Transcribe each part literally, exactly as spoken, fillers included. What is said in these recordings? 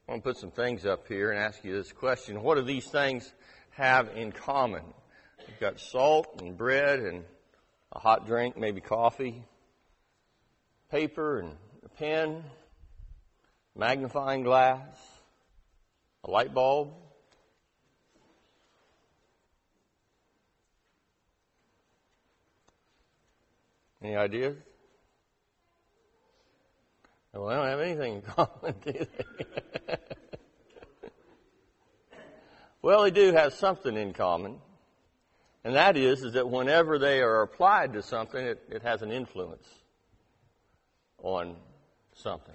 I want to put some things up here and ask you this question. What do these things have in common? You've got salt and bread and a hot drink, maybe coffee, paper and a pen, magnifying glass, a light bulb. Any ideas? Well, they don't have anything in common, do they? Well, they do have something in common, and that is, is that whenever they are applied to something, it, it has an influence on something.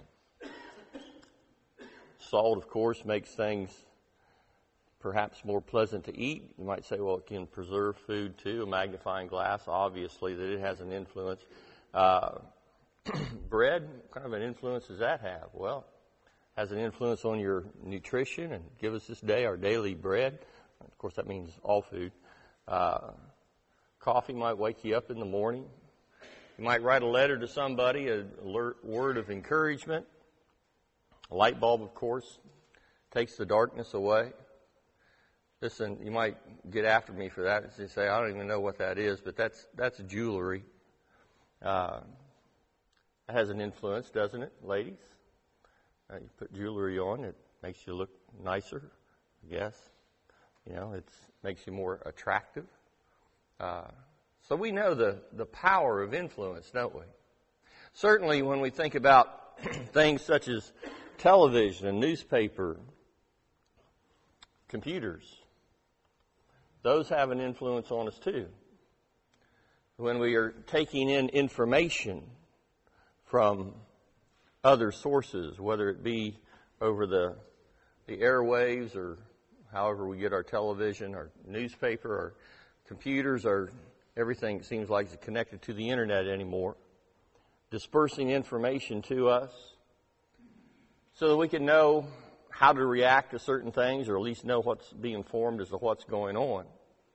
Salt, of course, makes things perhaps more pleasant to eat. You might say, well, it can preserve food too. A magnifying glass, obviously, that it has an influence. Uh, bread, what kind of an influence does that have? Well, it has an influence on your nutrition, and give us this day our daily bread. Of course, that means all food. Uh, coffee might wake you up in the morning. You might write a letter to somebody, a word of encouragement. A light bulb, of course, takes the darkness away. Listen, you might get after me for that and say, I don't even know what that is, but that's that's jewelry. Uh, it has an influence, doesn't it, ladies? Uh, you put jewelry on, it makes you look nicer, I guess. You know, it makes you more attractive. Uh, so we know the, the power of influence, don't we? Certainly when we think about things such as television and newspaper, computers, those have an influence on us too. When we are taking in information from other sources, whether it be over the the airwaves or however we get our television, our newspaper, our computers, or everything seems like is connected to the internet anymore, dispersing information to us so that we can know how to react to certain things, or at least know what's being informed as to what's going on.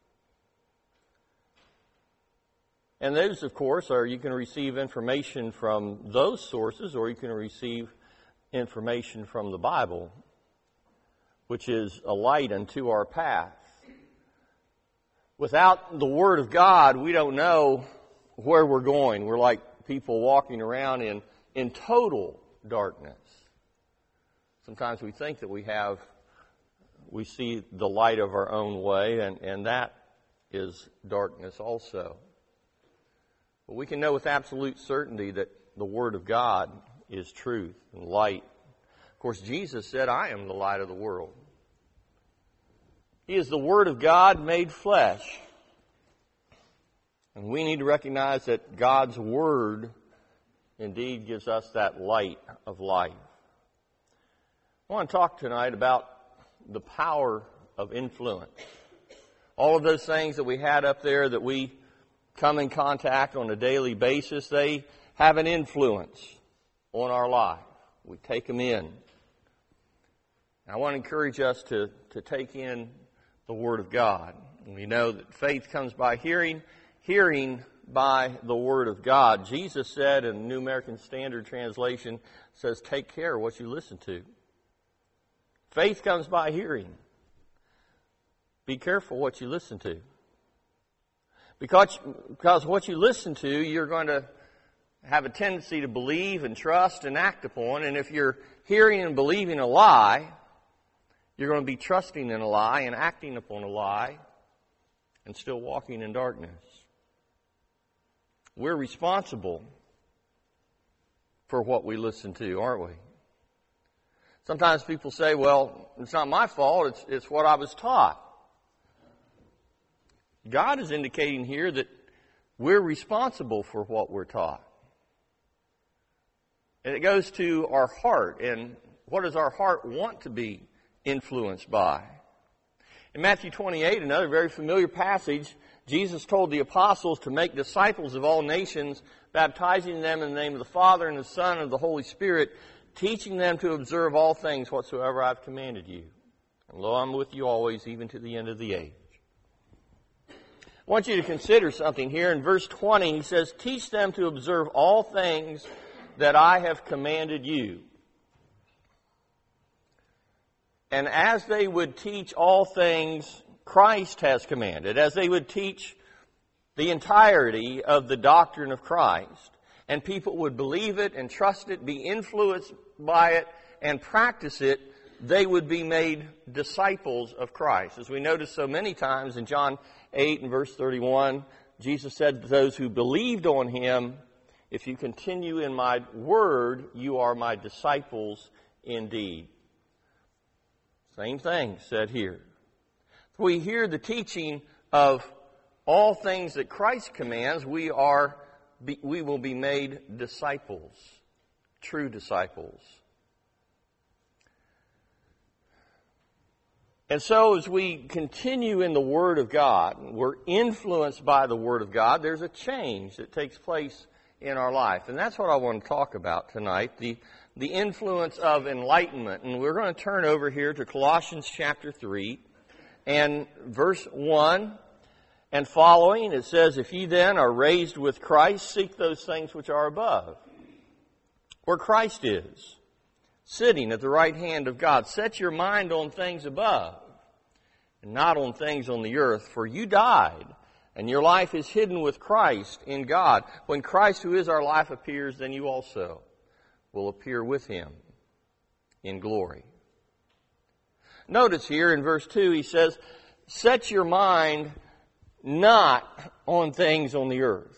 And those, of course, are you can receive information from those sources, or you can receive information from the Bible, which is a light unto our path. Without the Word of God, we don't know where we're going. We're like people walking around in, in total darkness. Sometimes we think that we have, we see the light of our own way, and, and that is darkness also. But we can know with absolute certainty that the Word of God is truth and light. Of course, Jesus said, I am the light of the world. He is the Word of God made flesh. And we need to recognize that God's Word indeed gives us that light of life. I want to talk tonight about the power of influence. All of those things that we had up there that we come in contact on a daily basis, they have an influence on our life. We take them in. And I want to encourage us to, to take in the Word of God. And we know that faith comes by hearing, hearing by the Word of God. Jesus said in the New American Standard Translation, says, take care what you listen to. Faith comes by hearing. Be careful what you listen to. Because, because what you listen to, you're going to have a tendency to believe and trust and act upon. And if you're hearing and believing a lie, you're going to be trusting in a lie and acting upon a lie and still walking in darkness. We're responsible for what we listen to, aren't we? Sometimes people say, well, it's not my fault, it's, it's what I was taught. God is indicating here that we're responsible for what we're taught. And it goes to our heart. And what does our heart want to be influenced by? In Matthew twenty-eight, another very familiar passage, Jesus told the apostles to make disciples of all nations, baptizing them in the name of the Father and the Son and of the Holy Spirit, teaching them to observe all things whatsoever I've commanded you. And lo, I'm with you always, even to the end of the age. I want you to consider something here. In verse twenty, he says, teach them to observe all things that I have commanded you. And as they would teach all things Christ has commanded, as they would teach the entirety of the doctrine of Christ, and people would believe it and trust it, be influenced by it, and practice it, they would be made disciples of Christ. As we notice so many times in John eight and verse thirty-one, Jesus said to those who believed on Him, if you continue in my word, you are my disciples indeed. Same thing said here. We hear the teaching of all things that Christ commands, we are, we will be made disciples, true disciples. And so as we continue in the Word of God, we're influenced by the Word of God, there's a change that takes place in our life. And that's what I want to talk about tonight, the, the influence of enlightenment. And we're going to turn over here to Colossians chapter three and verse one and following. It says, if ye then are raised with Christ, seek those things which are above, where Christ is, sitting at the right hand of God. Set your mind on things above, and not on things on the earth, for you died, and your life is hidden with Christ in God. When Christ, who is our life, appears, then you also will appear with Him in glory. Notice here in verse two, he says, set your mind not on things on the earth.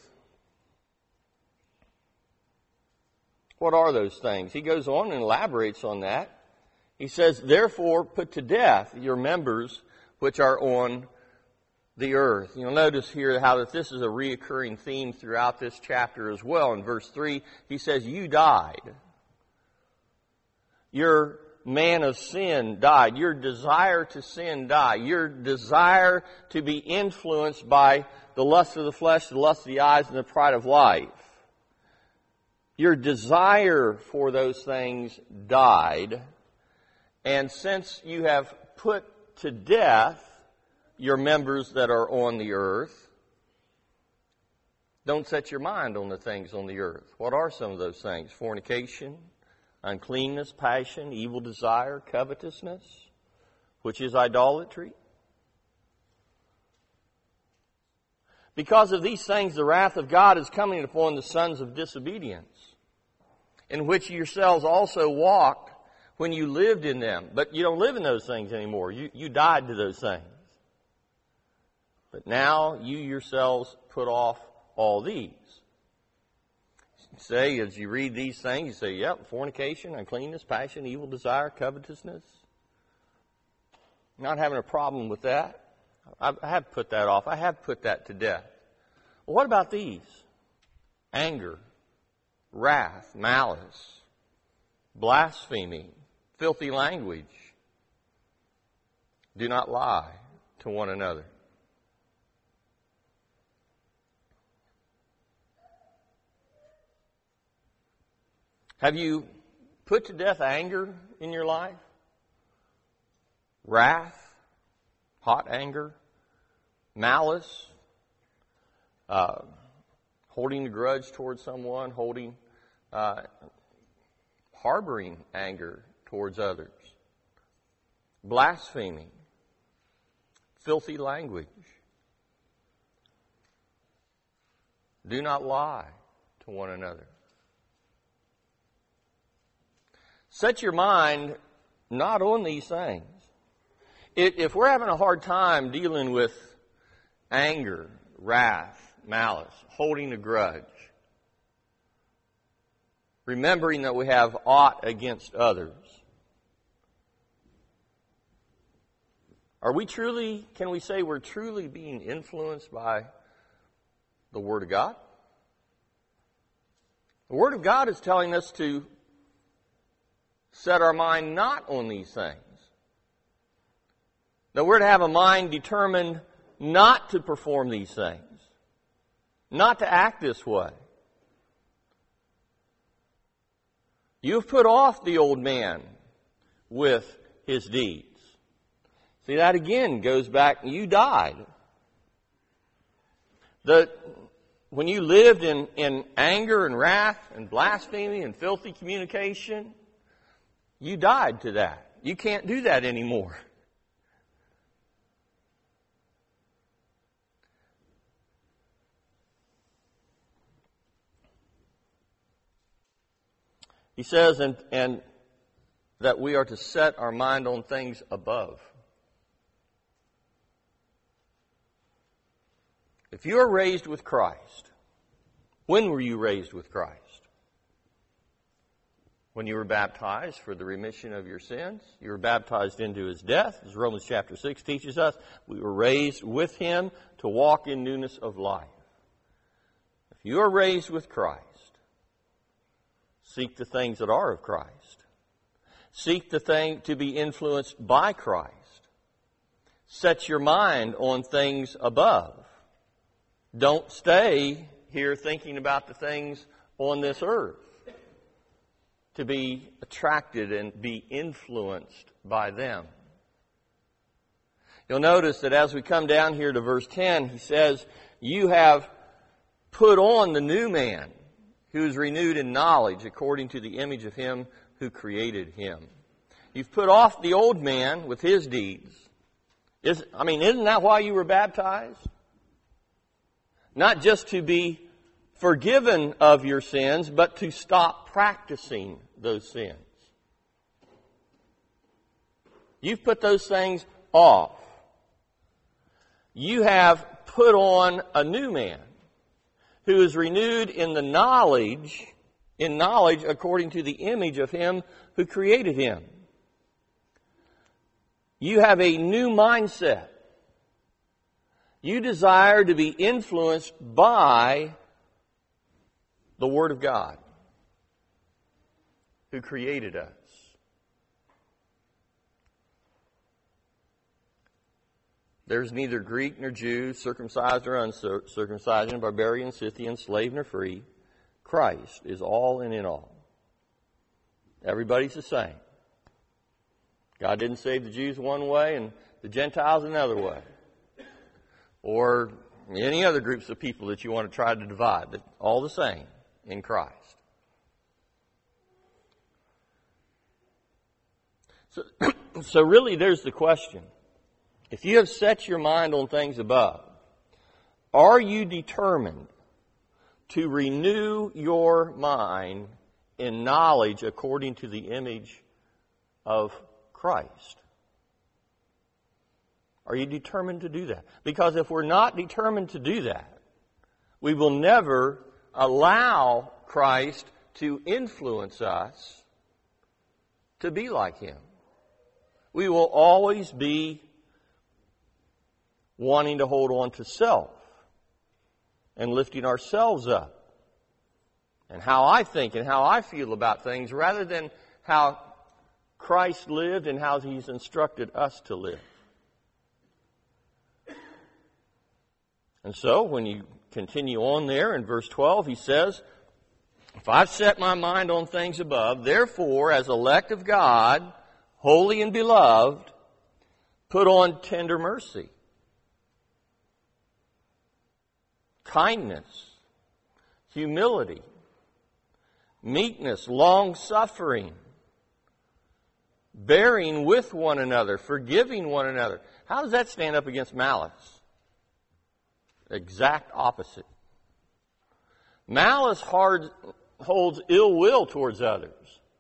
What are those things? He goes on and elaborates on that. He says, therefore put to death your members which are on the earth. You'll notice here how that this is a reoccurring theme throughout this chapter as well. In verse three, he says, you died. Your man of sin died. Your desire to sin died. Your desire to be influenced by the lust of the flesh, the lust of the eyes, and the pride of life. Your desire for those things died. And since you have put to death your members that are on the earth, don't set your mind on the things on the earth. What are some of those things? Fornication, uncleanness, passion, evil desire, covetousness, which is idolatry. Because of these things, the wrath of God is coming upon the sons of disobedience, in which yourselves also walked when you lived in them. But you don't live in those things anymore. You, you died to those things. But now you yourselves put off all these. Say, as you read these things, you say, yep, fornication, uncleanness, passion, evil desire, covetousness. Not having a problem with that. I have put that off. I have put that to death. Well, what about these? Anger, wrath, malice, blasphemy, filthy language. Do not lie to one another. Have you put to death anger in your life? Wrath, hot anger, malice, uh, holding a grudge towards someone, holding, uh, harboring anger towards others, blaspheming, filthy language. Do not lie to one another. Set your mind not on these things. If we're having a hard time dealing with anger, wrath, malice, holding a grudge, remembering that we have aught against others, are we truly, can we say we're truly being influenced by the Word of God? The Word of God is telling us to set our mind not on these things. That we're to have a mind determined not to perform these things, not to act this way. You've put off the old man with his deeds. See, that again goes back, you died. The, when you lived in, in anger and wrath and blasphemy and filthy communication, you died to that. You can't do that anymore. He says, and, and that we are to set our mind on things above. If you are raised with Christ, when were you raised with Christ? When you were baptized for the remission of your sins. You were baptized into His death. As Romans chapter six teaches us, we were raised with Him to walk in newness of life. If you are raised with Christ, seek the things that are of Christ. Seek the thing to be influenced by Christ. Set your mind on things above. Don't stay here thinking about the things on this earth. To be attracted and be influenced by them. You'll notice that as we come down here to verse ten, he says, you have put on the new man, who is renewed in knowledge according to the image of Him who created him. You've put off the old man with his deeds. Is, I mean, isn't that why you were baptized? Not just to be forgiven of your sins, but to stop practicing those sins. You've put those things off. You have put on a new man who is renewed in the knowledge, in knowledge according to the image of Him who created him. You have a new mindset. You desire to be influenced by the Word of God, who created us. There's neither Greek nor Jew, circumcised or uncircumcised, barbarian, Scythian, slave nor free. Christ is all and in all. Everybody's the same. God didn't save the Jews one way and the Gentiles another way. Or any other groups of people that you want to try to divide. But all the same in Christ. So, so really there's the question. If you have set your mind on things above, are you determined to renew your mind in knowledge according to the image of Christ? Are you determined to do that? Because if we're not determined to do that, we will never allow Christ to influence us to be like Him. We will always be wanting to hold on to self and lifting ourselves up and how I think and how I feel about things rather than how Christ lived and how He's instructed us to live. And so when you continue on there in verse twelve, he says, if I've set my mind on things above, therefore as elect of God, holy and beloved, put on tender mercy, kindness, humility, meekness, long-suffering, bearing with one another, forgiving one another. How does that stand up against malice? Exact opposite. Malice hard, holds ill will towards others.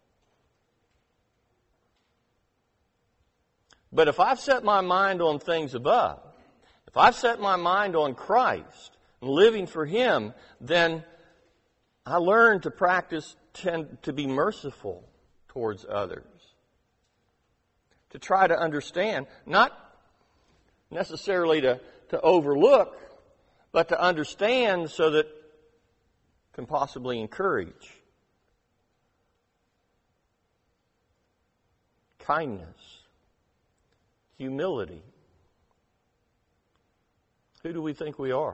But if I've set my mind on things above, if I've set my mind on Christ and living for Him, then I learn to practice tend to be merciful towards others. To try to understand, not necessarily to, to overlook, but to understand so that can possibly encourage. Kindness. Humility. Who do we think we are?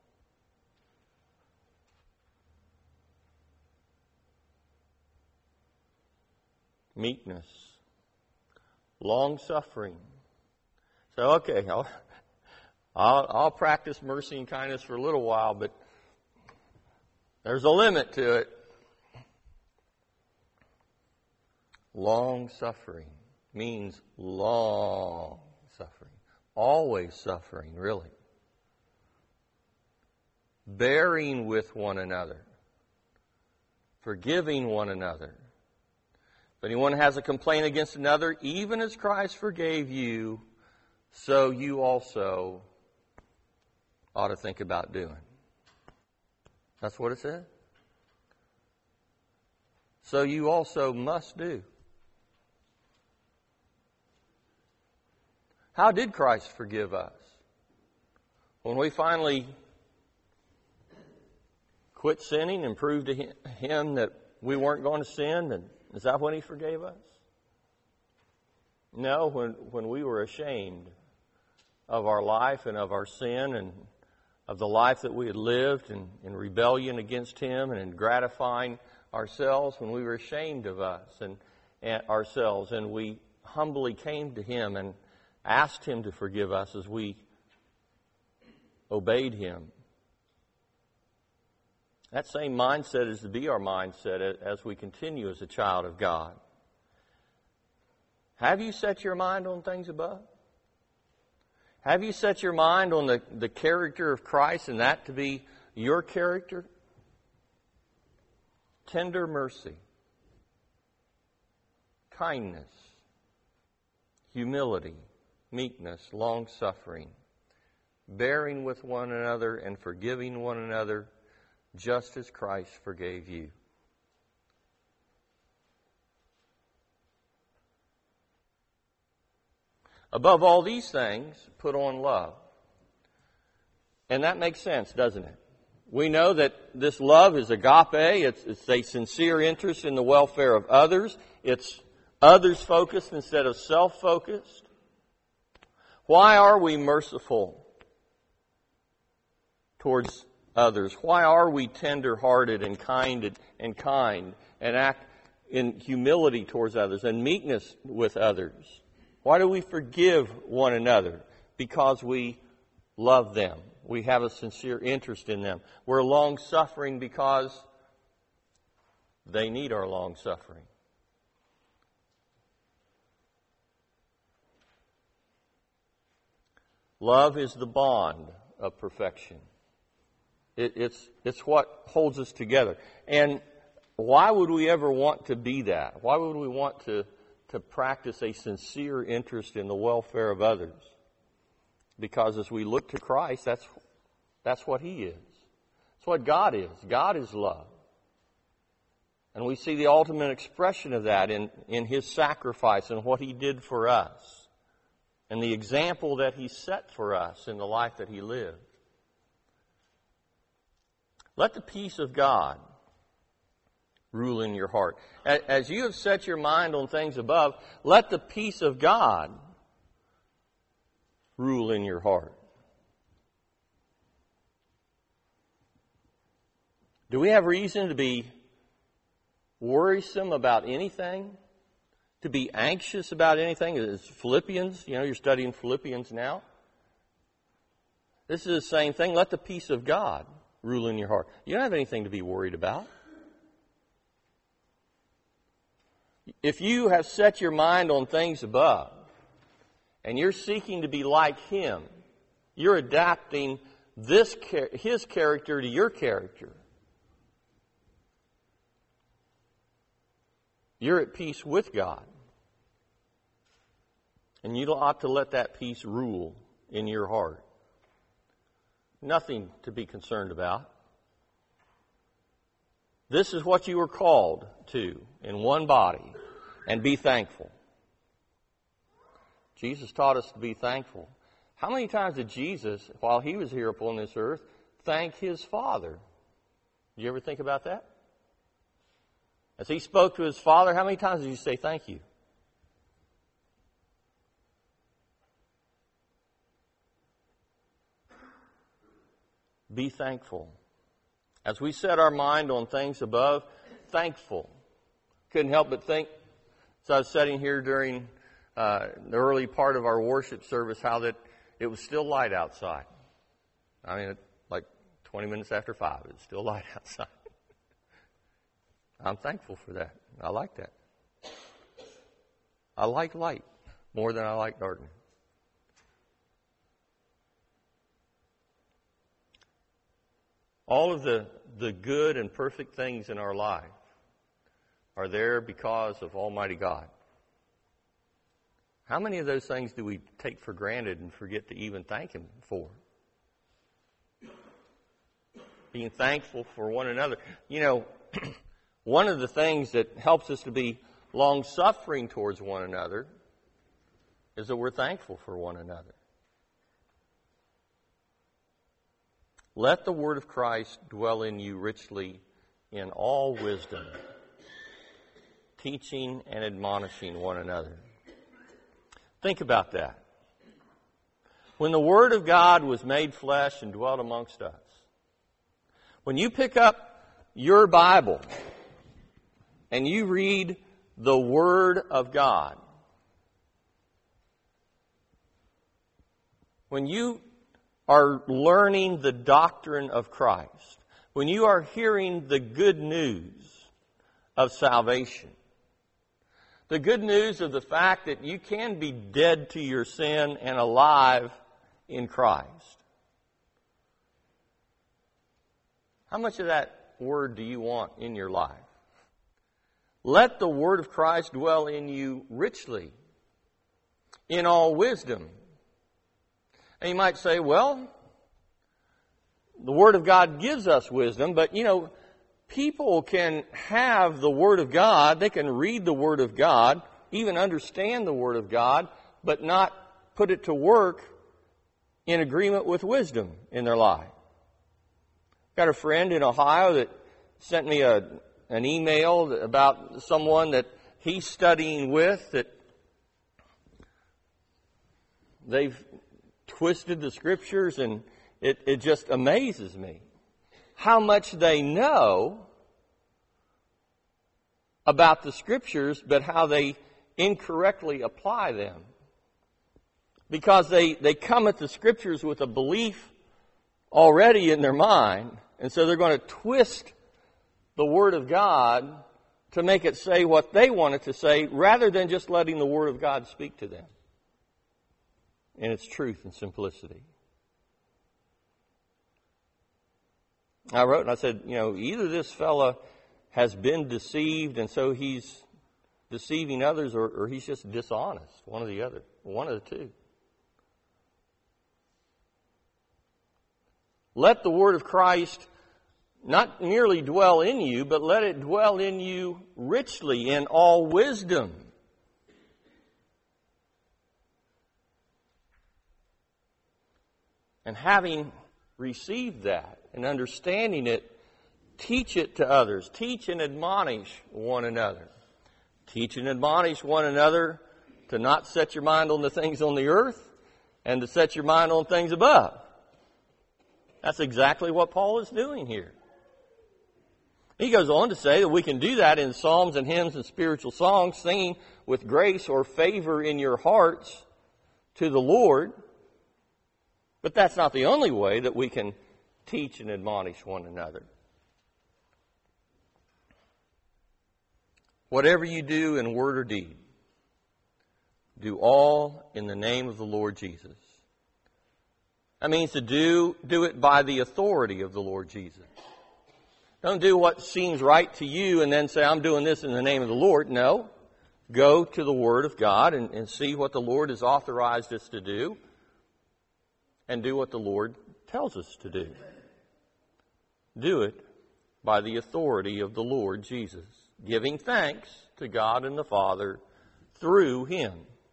Meekness. Long-suffering. So, okay, I'll, I'll, I'll practice mercy and kindness for a little while, but there's a limit to it. Long-suffering. means long suffering. Always suffering, really. Bearing with one another. Forgiving one another. If anyone has a complaint against another, even as Christ forgave you, so you also ought to think about doing. That's what it says. So you also must do. How did Christ forgive us? When we finally quit sinning and proved to Him that we weren't going to sin, and is that when He forgave us? No, when, when we were ashamed of our life and of our sin and of the life that we had lived in, in rebellion against Him and in gratifying ourselves, when we were ashamed of us and, and ourselves, and we humbly came to Him and asked Him to forgive us as we obeyed Him. That same mindset is to be our mindset as we continue as a child of God. Have you set your mind on things above? Have you set your mind on the, the character of Christ and that to be your character? Tender mercy, kindness, humility, meekness, long-suffering, bearing with one another and forgiving one another, just as Christ forgave you. Above all these things, put on love. And that makes sense, doesn't it? We know that this love is agape. It's, it's a sincere interest in the welfare of others. It's others-focused instead of self-focused. Why are we merciful towards others? Why are we tender-hearted and kind and kind and act in humility towards others and meekness with others? Why do we forgive one another? Because we love them. We have a sincere interest in them. We're long-suffering because they need our long-suffering. Love is the bond of perfection. It, it's, it's what holds us together. And why would we ever want to be that? Why would we want to, to practice a sincere interest in the welfare of others? Because as we look to Christ, that's, that's what He is. That's what God is. God is love. And we see the ultimate expression of that in, in His sacrifice and what He did for us. And the example that He set for us in the life that He lived. Let the peace of God rule in your heart. As you have set your mind on things above, let the peace of God rule in your heart. Do we have reason to be worrisome about anything? To be anxious about anything? Is Philippians, you know, you're studying Philippians now. This is the same thing. Let the peace of God rule in your heart. You don't have anything to be worried about. If you have set your mind on things above, and you're seeking to be like Him, you're adapting this His character to your character. You're at peace with God. And you ought to let that peace rule in your heart. Nothing to be concerned about. This is what you were called to in one body, and be thankful. Jesus taught us to be thankful. How many times did Jesus, while He was here upon this earth, thank His Father? Did you ever think about that? As He spoke to His Father, how many times did He say thank you? Be thankful. As we set our mind on things above, thankful. Couldn't help but think, as I was sitting here during uh, the early part of our worship service, how that it was still light outside. I mean, like twenty minutes after five, it's still light outside. I'm thankful for that. I like that. I like light more than I like darkness. All of the, the good and perfect things in our life are there because of Almighty God. How many of those things do we take for granted and forget to even thank Him for? Being thankful for one another. You know, one of the things that helps us to be long-suffering towards one another is that we're thankful for one another. Let the word of Christ dwell in you richly in all wisdom, teaching and admonishing one another. Think about that. When the Word of God was made flesh and dwelt amongst us, when you pick up your Bible and you read the Word of God, when you are learning the doctrine of Christ, when you are hearing the good news of salvation, the good news of the fact that you can be dead to your sin and alive in Christ. How much of that word do you want in your life? Let the word of Christ dwell in you richly, in all wisdom. And you might say, well, the Word of God gives us wisdom, but, you know, people can have the Word of God, they can read the Word of God, even understand the Word of God, but not put it to work in agreement with wisdom in their life. Got a friend in Ohio that sent me a, an email about someone that he's studying with that they've twisted the Scriptures, and it, it just amazes me how much they know about the Scriptures, but how they incorrectly apply them. Because they, they come at the Scriptures with a belief already in their mind, and so they're going to twist the Word of God to make it say what they want it to say, rather than just letting the Word of God speak to them in its truth and simplicity. I wrote and I said, you know, either this fella has been deceived and so he's deceiving others, or, or he's just dishonest. One or the other. One of the two. Let the word of Christ not merely dwell in you, but let it dwell in you richly in all wisdom. And having received that and understanding it, teach it to others. Teach and admonish one another. Teach and admonish one another to not set your mind on the things on the earth and to set your mind on things above. That's exactly what Paul is doing here. He goes on to say that we can do that in psalms and hymns and spiritual songs, singing with grace or favor in your hearts to the Lord. But that's not the only way that we can teach and admonish one another. Whatever you do in word or deed, do all in the name of the Lord Jesus. That means to do, do it by the authority of the Lord Jesus. Don't do what seems right to you and then say, I'm doing this in the name of the Lord. No. Go to the Word of God and, and see what the Lord has authorized us to do, and do what the Lord tells us to do. Do it by the authority of the Lord Jesus, giving thanks to God and the Father through Him.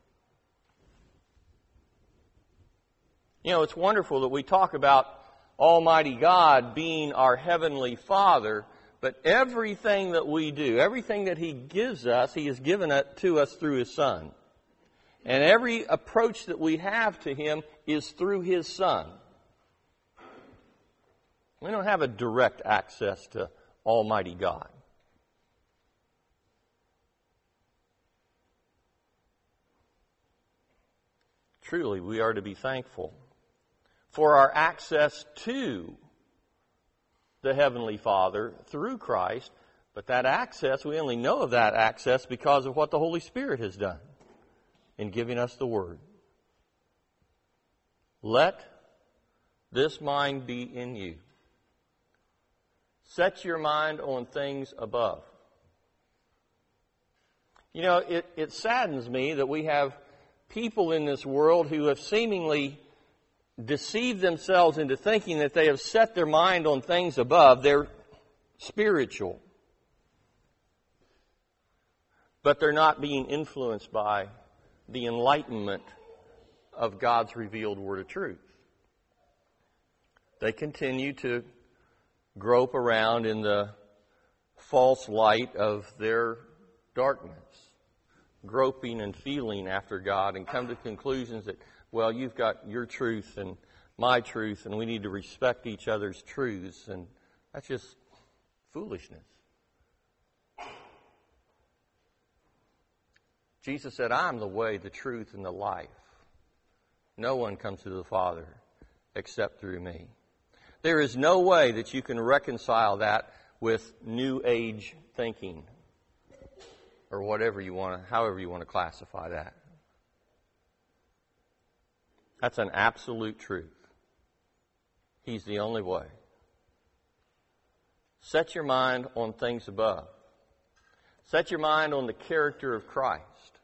You know, it's wonderful that we talk about Almighty God being our Heavenly Father, but everything that we do, everything that He gives us, He has given it to us through His Son. And every approach that we have to Him is through His Son. We don't have a direct access to Almighty God. Truly, we are to be thankful for our access to the Heavenly Father through Christ, but that access, we only know of that access because of what the Holy Spirit has done. in giving us the Word. Let this mind be in you. Set your mind on things above. You know, it, it saddens me that we have people in this world who have seemingly deceived themselves into thinking that they have set their mind on things above. They're spiritual. But they're not being influenced by the enlightenment of God's revealed Word of truth. They continue to grope around in the false light of their darkness, groping and feeling after God, and come to conclusions that, well, you've got your truth and my truth, and we need to respect each other's truths, and that's just foolishness. Jesus said, I'm the way, the truth, and the life. No one comes to the Father except through me. There is no way that you can reconcile that with New Age thinking, or whatever you want to, however you want to classify that. That's an absolute truth. He's the only way. Set your mind on things above. Set your mind on the character of Christ,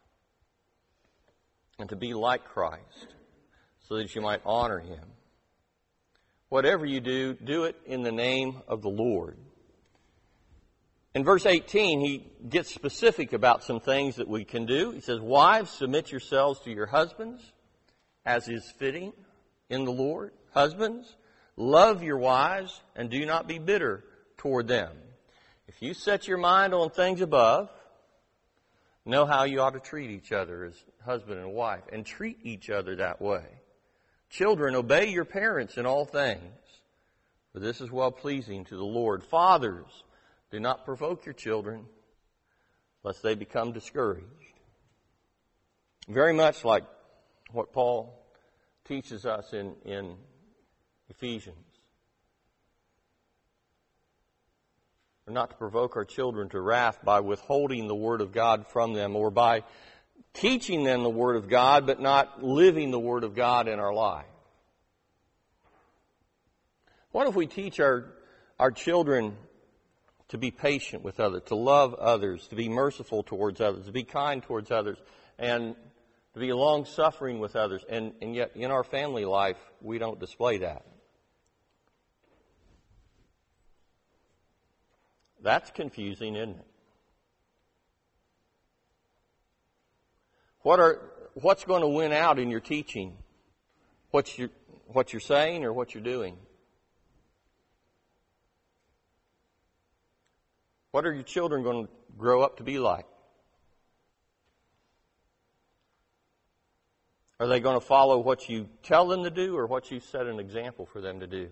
and to be like Christ, so that you might honor Him. Whatever you do, do it in the name of the Lord. In verse eighteen, he gets specific about some things that we can do. He says, wives, submit yourselves to your husbands, as is fitting in the Lord. Husbands, love your wives, and do not be bitter toward them. If you set your mind on things above, know how you ought to treat each other as husband and wife, and treat each other that way. Children, obey your parents in all things, for this is well-pleasing to the Lord. Fathers, do not provoke your children, lest they become discouraged. Very much like what Paul teaches us in, in Ephesians. We're not to provoke our children to wrath by withholding the Word of God from them, or by teaching them the Word of God, but not living the Word of God in our life. What if we teach our, our children to be patient with others, to love others, to be merciful towards others, to be kind towards others, and to be long-suffering with others, and, and yet in our family life, we don't display that? That's confusing, isn't it? What are what's going to win out in your teaching? What you what you're saying or what you're doing? What are your children going to grow up to be like? Are they going to follow what you tell them to do, or what you set an example for them to do?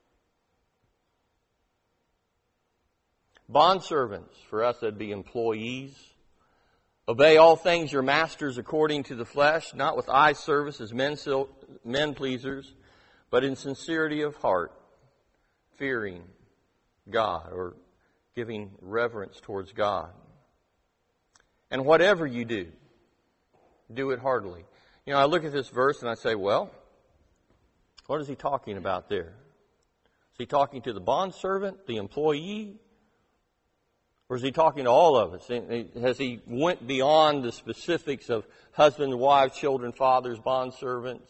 Bondservants, for us that'd be employees. Obey all things your masters according to the flesh, not with eye service as men, men pleasers, but in sincerity of heart, fearing God, or giving reverence towards God. And whatever you do, do it heartily. You know, I look at this verse and I say, well, what is he talking about there? Is he talking to the bondservant, the employee? Or is he talking to all of us? Has he went beyond the specifics of husbands, wives, children, fathers, bondservants?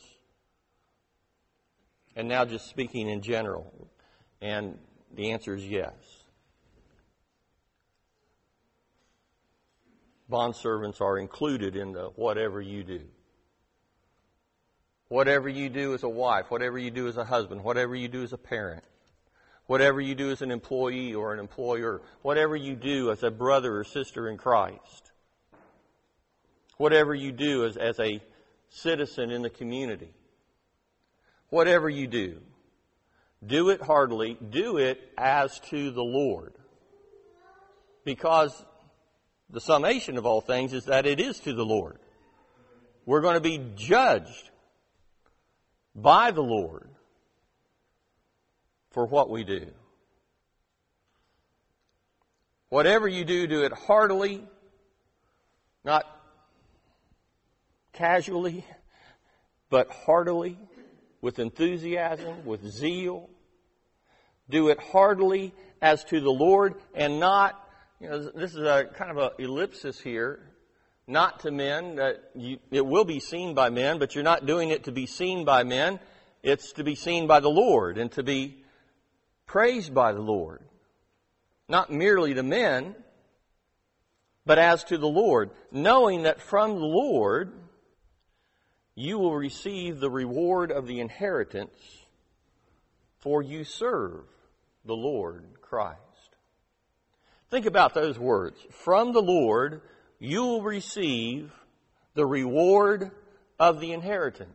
And now just speaking in general. And the answer is yes. Bondservants are included in the whatever you do. Whatever you do as a wife, whatever you do as a husband, whatever you do as a parent, whatever you do as an employee or an employer, whatever you do as a brother or sister in Christ, whatever you do as, as a citizen in the community, whatever you do, do it heartily, do it as to the Lord. Because the summation of all things is that it is to the Lord. We're going to be judged by the Lord for what we do. Whatever you do, do it heartily, not casually, but heartily, with enthusiasm, with zeal. Do it heartily as to the Lord and not, you know, this is a kind of an ellipsis here, not to men. That you, it will be seen by men, but you're not doing it to be seen by men. It's to be seen by the Lord and to be praised by the Lord. Not merely to men, but as to the Lord, knowing that from the Lord you will receive the reward of the inheritance, for you serve the Lord Christ. Think about those words. From the Lord you will receive the reward of the inheritance.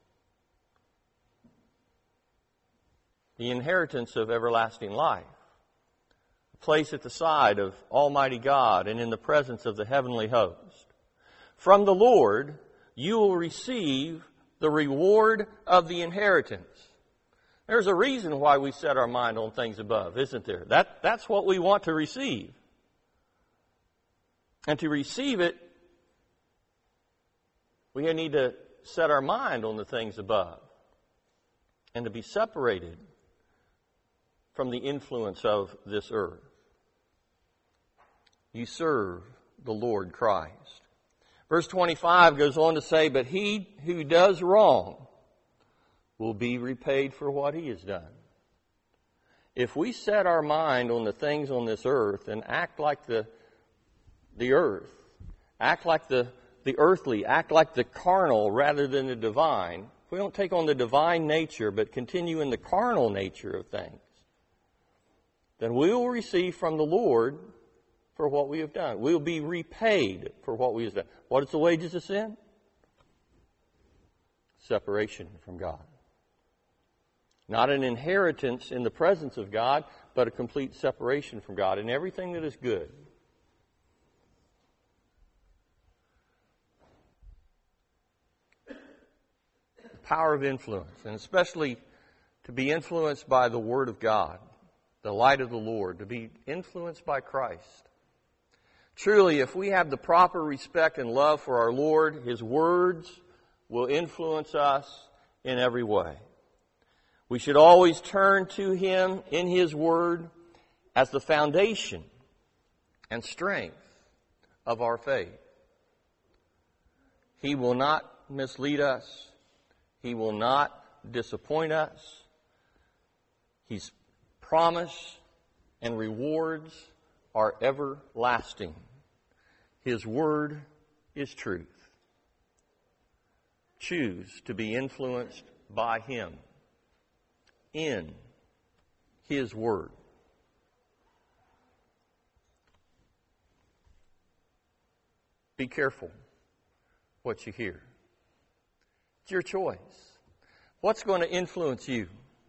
The inheritance of everlasting life. A place at the side of Almighty God and in the presence of the heavenly host. From the Lord you will receive the reward of the inheritance. There's a reason why we set our mind on things above, isn't there? That, that's what we want to receive. And to receive it, we need to set our mind on the things above and to be separated from the influence of this earth. You serve the Lord Christ. Verse twenty-five goes on to say, but he who does wrong will be repaid for what he has done. If we set our mind on the things on this earth and act like the, the earth, act like the, the earthly, act like the carnal rather than the divine, if we don't take on the divine nature but continue in the carnal nature of things, then we will receive from the Lord for what we have done. We will be repaid for what we have done. What is the wages of sin? Separation from God. Not an inheritance in the presence of God, but a complete separation from God in everything that is good. The power of influence, and especially to be influenced by the Word of God, the light of the Lord, to be influenced by Christ. Truly, if we have the proper respect and love for our Lord, His words will influence us in every way. We should always turn to Him in His Word as the foundation and strength of our faith. He will not mislead us. He will not disappoint us. His promise and rewards are everlasting. His Word is truth. Choose to be influenced by Him in His Word. Be careful what you hear. It's your choice. What's going to influence you?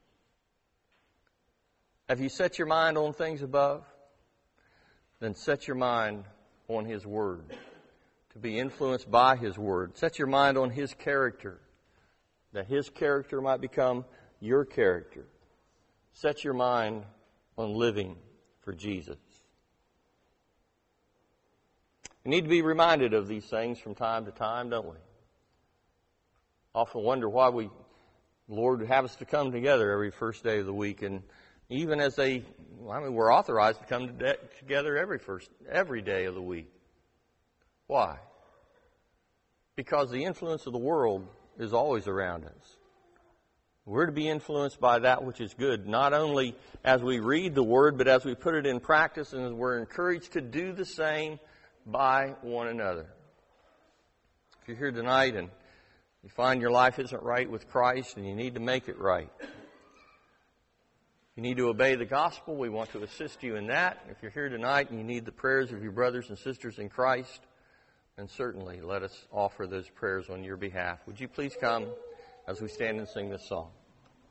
Have you set your mind on things above? Then set your mind on His Word. To be influenced by His Word. Set your mind on His character. That His character might become your character. Set your mind on living for Jesus. We need to be reminded of these things from time to time, don't we? Often wonder why we, the Lord would have us to come together every first day of the week. And even as they, I mean, we're authorized to come together every first, every day of the week. Why? Because the influence of the world is always around us. We're to be influenced by that which is good, not only as we read the Word, but as we put it in practice, and as we're encouraged to do the same by one another. If you're here tonight and you find your life isn't right with Christ and you need to make it right, you need to obey the gospel, we want to assist you in that. If you're here tonight and you need the prayers of your brothers and sisters in Christ, then certainly let us offer those prayers on your behalf. Would you please come as we stand and sing this song?